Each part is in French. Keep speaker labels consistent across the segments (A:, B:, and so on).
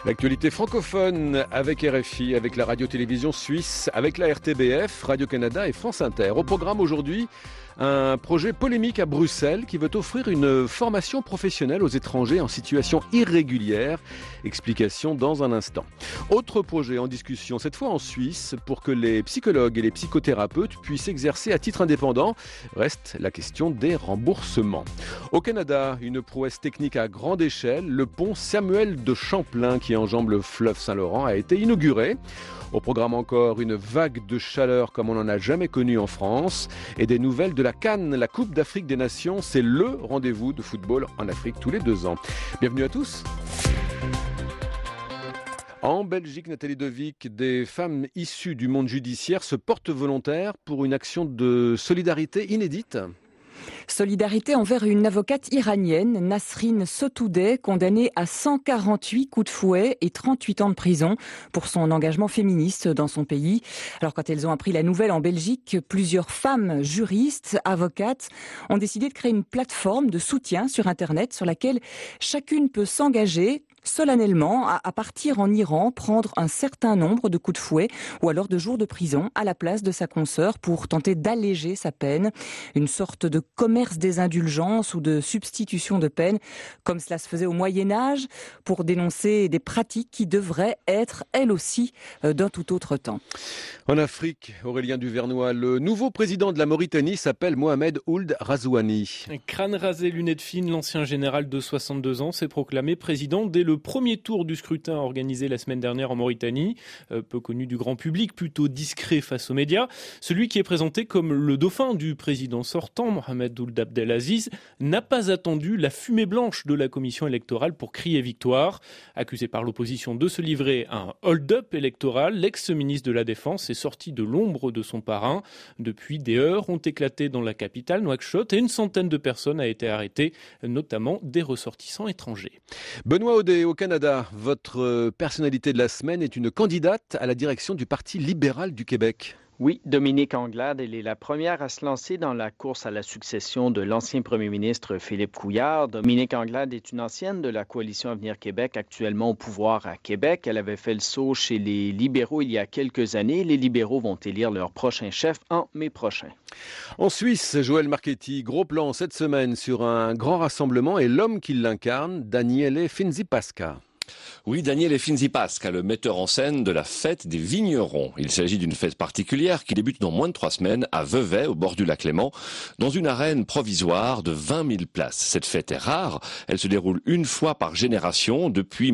A: L'actualité francophone avec RFI, avec la radio-télévision suisse, avec la RTBF, Radio-Canada et France Inter. Au programme aujourd'hui, un projet polémique à Bruxelles qui veut offrir une formation professionnelle aux étrangers en situation irrégulière. Explication dans un instant. Autre projet en discussion, cette fois en Suisse, pour que les psychologues et les psychothérapeutes puissent exercer à titre indépendant. Reste la question des remboursements. Au Canada, une prouesse technique à grande échelle, le pont Samuel de Champlain qui enjambe le fleuve Saint-Laurent a été inauguré. Au programme encore, une vague de chaleur comme on n'en a jamais connu en France et des nouvelles de la CAN, la Coupe d'Afrique des Nations. C'est le rendez-vous de football en Afrique tous les 2 ans. Bienvenue à tous. En Belgique, Nathalie Devic, des femmes issues du monde judiciaire se portent volontaires pour une action de solidarité inédite.
B: Solidarité envers une avocate iranienne, Nasrin Sotoudeh, condamnée à 148 coups de fouet et 38 ans de prison pour son engagement féministe dans son pays. Alors quand elles ont appris la nouvelle en Belgique, plusieurs femmes juristes, avocates, ont décidé de créer une plateforme de soutien sur Internet sur laquelle chacune peut s'engager solennellement à partir en Iran, prendre un certain nombre de coups de fouet ou alors de jours de prison à la place de sa consoeur pour tenter d'alléger sa peine. Une sorte de commerce des indulgences ou de substitution de peine, comme cela se faisait au Moyen-Âge, pour dénoncer des pratiques qui devraient être, elles aussi, d'un tout autre temps.
A: En Afrique, Aurélien Duvernois, le nouveau président de la Mauritanie s'appelle Mohamed Ould Razouani.
C: Crâne rasé, lunettes fines, l'ancien général de 62 ans s'est proclamé président dès le premier tour du scrutin organisé la semaine dernière en Mauritanie. Peu connu du grand public, plutôt discret face aux médias. Celui qui est présenté comme le dauphin du président sortant, Mohamed Ould Abdelaziz, n'a pas attendu la fumée blanche de la commission électorale pour crier victoire. Accusé par l'opposition de se livrer à un hold-up électoral, l'ex-ministre de la Défense est sorti de l'ombre de son parrain. Depuis, des heurts ont éclaté dans la capitale, Nouakchott, et une centaine de personnes a été arrêtées, notamment des ressortissants étrangers.
A: Benoît Audet, au Canada, votre personnalité de la semaine est une candidate à la direction du Parti libéral du Québec.
D: Oui, Dominique Anglade, elle est la première à se lancer dans la course à la succession de l'ancien premier ministre Philippe Couillard. Dominique Anglade est une ancienne de la coalition Avenir Québec, actuellement au pouvoir à Québec. Elle avait fait le saut chez les libéraux il y a quelques années. Les libéraux vont élire leur prochain chef en mai prochain.
A: En Suisse, Joël Marchetti, gros plan cette semaine sur un grand rassemblement et l'homme qui l'incarne, Daniele Finzi-Pasca.
E: Oui, Daniele Finzi-Pasca, le metteur en scène de la fête des vignerons. Il s'agit d'une fête particulière qui débute dans moins de 3 semaines à Vevey, au bord du lac Léman, dans une arène provisoire de 20 000 places. Cette fête est rare. Elle se déroule une fois par génération depuis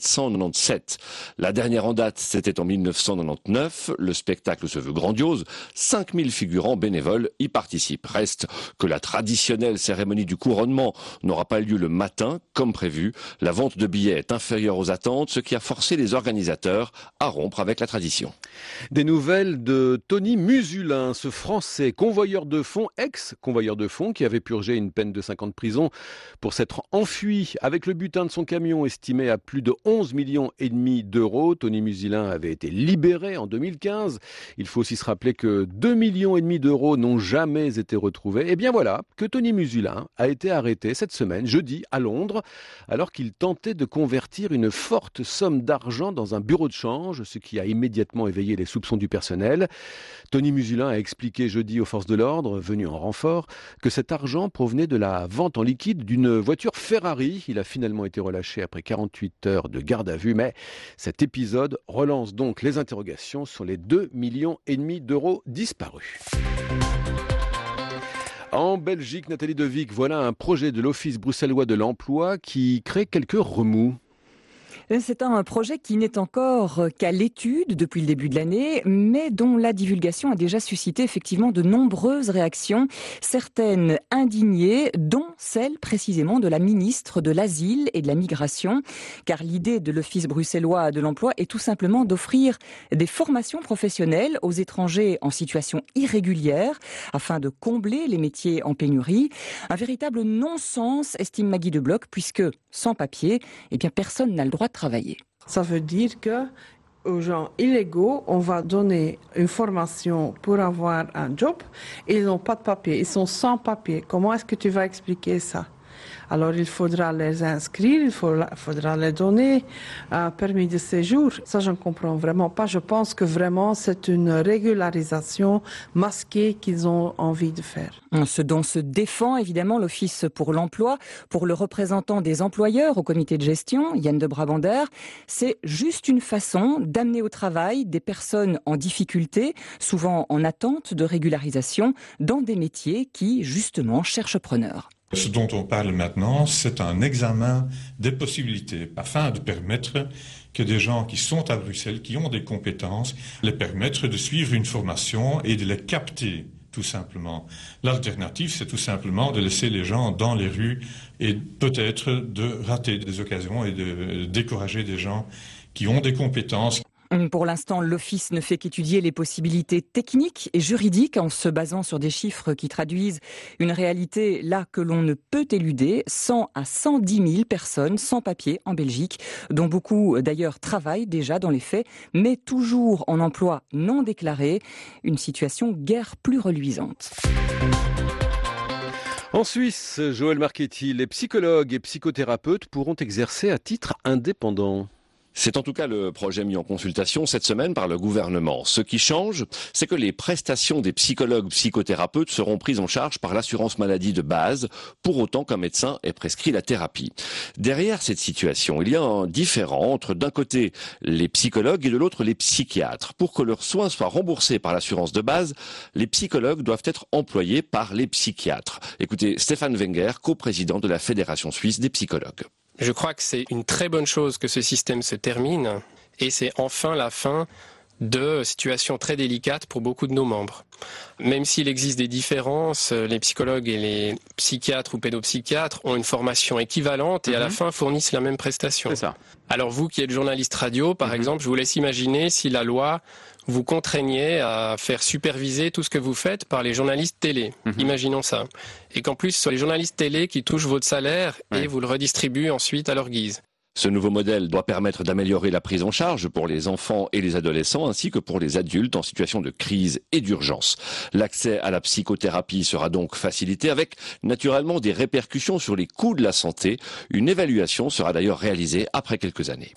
E: 1797. La dernière en date, c'était en 1999. Le spectacle se veut grandiose. 5 000 figurants bénévoles y participent. Reste que la traditionnelle cérémonie du couronnement n'aura pas lieu le matin, comme prévu. La vente de billets est inférieure aux attentes, ce qui a forcé les organisateurs à rompre avec la tradition.
A: Des nouvelles de Tony Musulin, ce Français convoyeur de fonds, ex-convoyeur de fonds, qui avait purgé une peine de 5 ans de prison pour s'être enfui avec le butin de son camion estimé à plus de 11,5 millions d'euros. Tony Musulin avait été libéré en 2015. Il faut aussi se rappeler que 2,5 millions d'euros n'ont jamais été retrouvés. Et bien voilà que Tony Musulin a été arrêté cette semaine, jeudi, à Londres, alors qu'il tentait de convertir une forte somme d'argent dans un bureau de change, ce qui a immédiatement éveillé les soupçons du personnel. Tony Musulin a expliqué jeudi aux forces de l'ordre, venues en renfort, que cet argent provenait de la vente en liquide d'une voiture Ferrari. Il a finalement été relâché après 48 heures de garde à vue, mais cet épisode relance donc les interrogations sur les 2,5 millions d'euros disparus. En Belgique, Nathalie Devic, voilà un projet de l'Office bruxellois de l'emploi qui crée quelques remous.
B: C'est un projet qui n'est encore qu'à l'étude depuis le début de l'année, mais dont la divulgation a déjà suscité effectivement de nombreuses réactions, certaines indignées, dont celle précisément de la ministre de l'Asile et de la Migration, car l'idée de l'Office bruxellois de l'emploi est tout simplement d'offrir des formations professionnelles aux étrangers en situation irrégulière, afin de combler les métiers en pénurie. Un véritable non-sens, estime Maggie Debloc, puisque sans papier, eh bien personne n'a le droit de travailler.
F: Ça veut dire que aux gens illégaux, on va donner une formation pour avoir un job et ils n'ont pas de papier, ils sont sans papier. Comment est-ce que tu vas expliquer ça? Alors il faudra les inscrire, il faudra les donner un permis de séjour. Ça, je ne comprends vraiment pas. Je pense que vraiment c'est une régularisation masquée qu'ils ont envie de faire.
B: Ce dont se défend évidemment l'Office pour l'emploi, pour le représentant des employeurs au comité de gestion, Yann de Brabander, c'est juste une façon d'amener au travail des personnes en difficulté, souvent en attente de régularisation, dans des métiers qui, justement, cherchent preneurs.
G: Ce dont on parle maintenant, c'est un examen des possibilités afin de permettre que des gens qui sont à Bruxelles, qui ont des compétences, les permettre de suivre une formation et de les capter. Tout simplement. L'alternative, c'est tout simplement de laisser les gens dans les rues et peut-être de rater des occasions et de décourager des gens qui ont des compétences.
B: Pour l'instant, l'Office ne fait qu'étudier les possibilités techniques et juridiques en se basant sur des chiffres qui traduisent une réalité là que l'on ne peut éluder. 100 à 110 000 personnes sans papier en Belgique, dont beaucoup d'ailleurs travaillent déjà dans les faits, mais toujours en emploi non déclaré. Une situation guère plus reluisante.
A: En Suisse, Joël Marchetti, les psychologues et psychothérapeutes pourront exercer à titre indépendant.
E: C'est en tout cas le projet mis en consultation cette semaine par le gouvernement. Ce qui change, c'est que les prestations des psychologues psychothérapeutes seront prises en charge par l'assurance maladie de base, pour autant qu'un médecin ait prescrit la thérapie. Derrière cette situation, il y a un différend entre d'un côté les psychologues et de l'autre les psychiatres. Pour que leurs soins soient remboursés par l'assurance de base, les psychologues doivent être employés par les psychiatres. Écoutez Stéphane Wenger, coprésident de la Fédération suisse des psychologues.
H: Je crois que c'est une très bonne chose que ce système se termine et c'est enfin la fin de situations très délicates pour beaucoup de nos membres. Même s'il existe des différences, les psychologues et les psychiatres ou pédopsychiatres ont une formation équivalente et à la fin fournissent la même prestation.
I: C'est ça.
H: Alors vous qui êtes journaliste radio, par exemple, je vous laisse imaginer si la loi vous contraignait à faire superviser tout ce que vous faites par les journalistes télé. Imaginons ça. Et qu'en plus, ce sont les journalistes télé qui touchent votre salaire et vous le redistribuent ensuite à leur guise.
E: Ce nouveau modèle doit permettre d'améliorer la prise en charge pour les enfants et les adolescents ainsi que pour les adultes en situation de crise et d'urgence. L'accès à la psychothérapie sera donc facilité avec naturellement des répercussions sur les coûts de la santé. Une évaluation sera d'ailleurs réalisée après quelques années.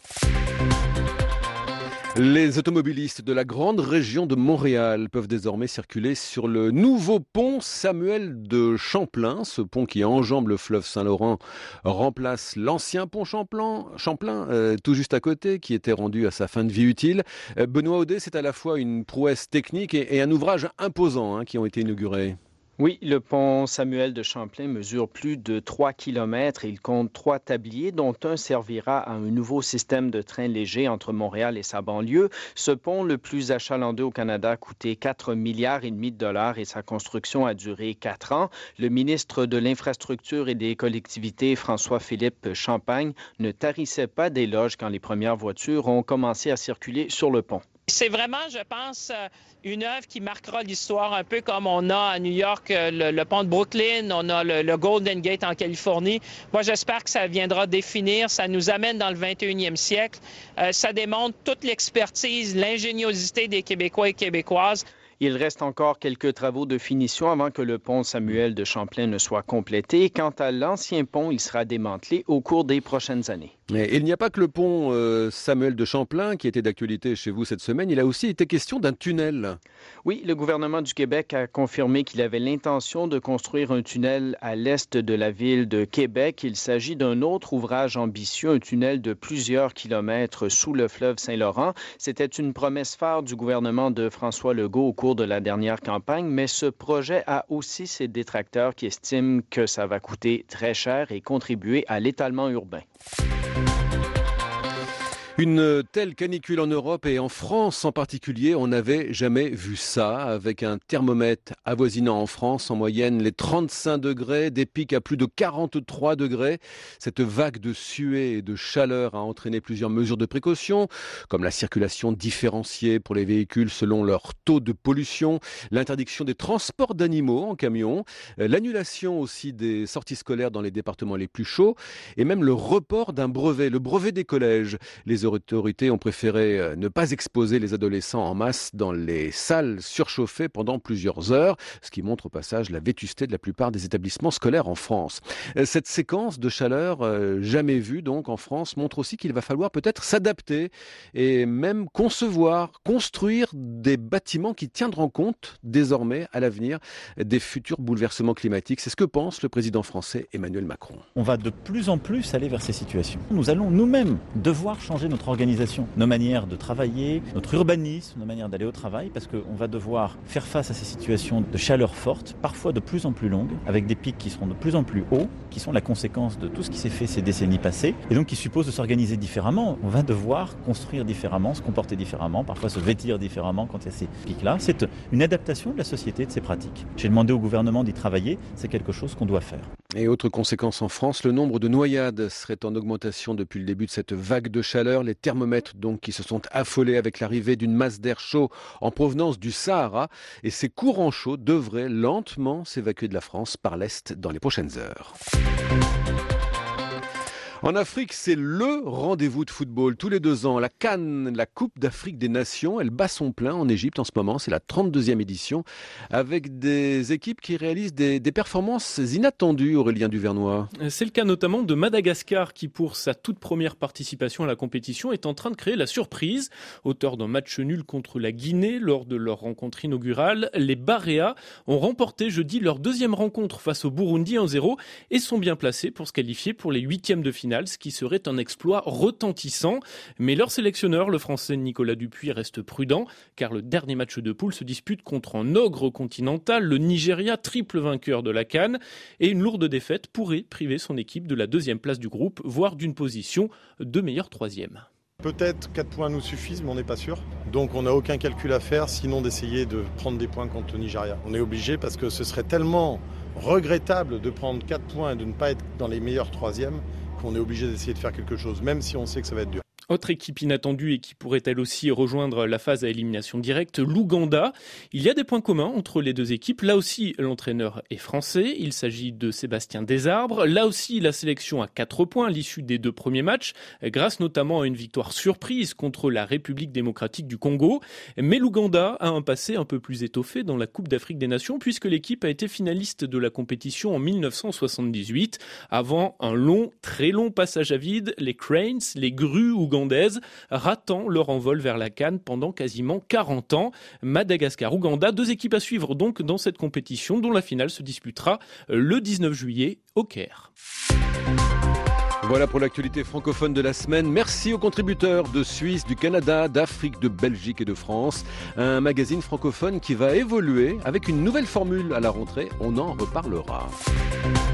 A: Les automobilistes de la grande région de Montréal peuvent désormais circuler sur le nouveau pont Samuel de Champlain. Ce pont qui enjambe le fleuve Saint-Laurent remplace l'ancien pont Champlain, tout juste à côté, qui était rendu à sa fin de vie utile. Benoît Audet, c'est à la fois une prouesse technique et un ouvrage imposant qui ont été inaugurés.
D: Oui, le pont Samuel de Champlain mesure plus de 3 km et il compte 3 tabliers, dont un servira à un nouveau système de train léger entre Montréal et sa banlieue. Ce pont, le plus achalandé au Canada, a coûté 4,5 milliards de dollars et sa construction a duré 4 ans. Le ministre de l'Infrastructure et des collectivités, François-Philippe Champagne, ne tarissait pas d'éloges quand les premières voitures ont commencé à circuler sur le pont.
J: C'est vraiment, je pense, une œuvre qui marquera l'histoire, un peu comme on a à New York le pont de Brooklyn, on a le Golden Gate en Californie. Moi, j'espère que ça viendra définir, ça nous amène dans le 21e siècle. Ça démontre toute l'expertise, l'ingéniosité des Québécois et Québécoises.
D: Il reste encore quelques travaux de finition avant que le pont Samuel de Champlain ne soit complété. Quant à l'ancien pont, il sera démantelé au cours des prochaines années.
A: Et il n'y a pas que le pont Samuel de Champlain qui était d'actualité chez vous cette semaine. Il a aussi été question d'un tunnel.
D: Oui, le gouvernement du Québec a confirmé qu'il avait l'intention de construire un tunnel à l'est de la ville de Québec. Il s'agit d'un autre ouvrage ambitieux, un tunnel de plusieurs kilomètres sous le fleuve Saint-Laurent. C'était une promesse phare du gouvernement de François Legault au cours de la dernière campagne, mais ce projet a aussi ses détracteurs qui estiment que ça va coûter très cher et contribuer à l'étalement urbain.
A: Une telle canicule en Europe et en France en particulier, on n'avait jamais vu ça, avec un thermomètre avoisinant en France en moyenne les 35 degrés, des pics à plus de 43 degrés. Cette vague de suée et de chaleur a entraîné plusieurs mesures de précaution, comme la circulation différenciée pour les véhicules selon leur taux de pollution, l'interdiction des transports d'animaux en camion, l'annulation aussi des sorties scolaires dans les départements les plus chauds, et même le report d'un brevet, le brevet des collèges. Les Les autorités ont préféré ne pas exposer les adolescents en masse dans les salles surchauffées pendant plusieurs heures, ce qui montre au passage la vétusté de la plupart des établissements scolaires en France. Cette séquence de chaleur jamais vue donc en France montre aussi qu'il va falloir peut-être s'adapter et même construire des bâtiments qui tiendront compte désormais à l'avenir des futurs bouleversements climatiques. C'est ce que pense le président français Emmanuel Macron.
I: On va de plus en plus aller vers ces situations. Nous allons nous-mêmes devoir changer notre organisation, nos manières de travailler, notre urbanisme, nos manières d'aller au travail, parce qu'on va devoir faire face à ces situations de chaleur forte, parfois de plus en plus longues, avec des pics qui seront de plus en plus hauts, qui sont la conséquence de tout ce qui s'est fait ces décennies passées, et donc qui suppose de s'organiser différemment. On va devoir construire différemment, se comporter différemment, parfois se vêtir différemment quand il y a ces pics-là. C'est une adaptation de la société, de ces pratiques. J'ai demandé au gouvernement d'y travailler, c'est quelque chose qu'on doit faire.
A: Et autre conséquence en France, le nombre de noyades serait en augmentation depuis le début de cette vague de chaleur. Les thermomètres donc qui se sont affolés avec l'arrivée d'une masse d'air chaud en provenance du Sahara. Et ces courants chauds devraient lentement s'évacuer de la France par l'Est dans les prochaines heures. En Afrique, c'est le rendez-vous de football tous les 2 ans. La CAN, la Coupe d'Afrique des Nations, elle bat son plein en Égypte en ce moment. C'est la 32e édition avec des équipes qui réalisent des performances inattendues, Aurélien Duvernois.
C: C'est le cas notamment de Madagascar qui, pour sa toute première participation à la compétition, est en train de créer la surprise. Auteur d'un match nul contre la Guinée lors de leur rencontre inaugurale, les Baréas ont remporté jeudi leur 2e rencontre face au Burundi 1-0 et sont bien placés pour se qualifier pour les 8e de finale, ce qui serait un exploit retentissant. Mais leur sélectionneur, le français Nicolas Dupuis, reste prudent car le dernier match de poule se dispute contre un ogre continental, le Nigeria, triple vainqueur de la CAN, et une lourde défaite pourrait priver son équipe de la 2e place du groupe, voire d'une position de meilleur 3e.
K: Peut-être 4 points nous suffisent, mais on n'est pas sûr. Donc on n'a aucun calcul à faire, sinon d'essayer de prendre des points contre le Nigeria. On est obligé parce que ce serait tellement regrettable de prendre 4 points et de ne pas être dans les meilleurs 3e qu'on est obligé d'essayer de faire quelque chose, même si on sait que ça va être dur.
C: Autre équipe inattendue et qui pourrait elle aussi rejoindre la phase à élimination directe, l'Ouganda. Il y a des points communs entre les deux équipes. Là aussi, l'entraîneur est français. Il s'agit de Sébastien Desarbres. Là aussi, la sélection a 4 points à l'issue des 2 premiers matchs, grâce notamment à une victoire surprise contre la République démocratique du Congo. Mais l'Ouganda a un passé un peu plus étoffé dans la Coupe d'Afrique des Nations, puisque l'équipe a été finaliste de la compétition en 1978. Avant un très long passage à vide, les Cranes, les grues ougandaises, ratant leur envol vers la CAN pendant quasiment 40 ans. Madagascar-Ouganda, 2 équipes à suivre donc dans cette compétition dont la finale se disputera le 19 juillet au Caire.
A: Voilà pour l'actualité francophone de la semaine. Merci aux contributeurs de Suisse, du Canada, d'Afrique, de Belgique et de France. Un magazine francophone qui va évoluer avec une nouvelle formule à la rentrée. On en reparlera.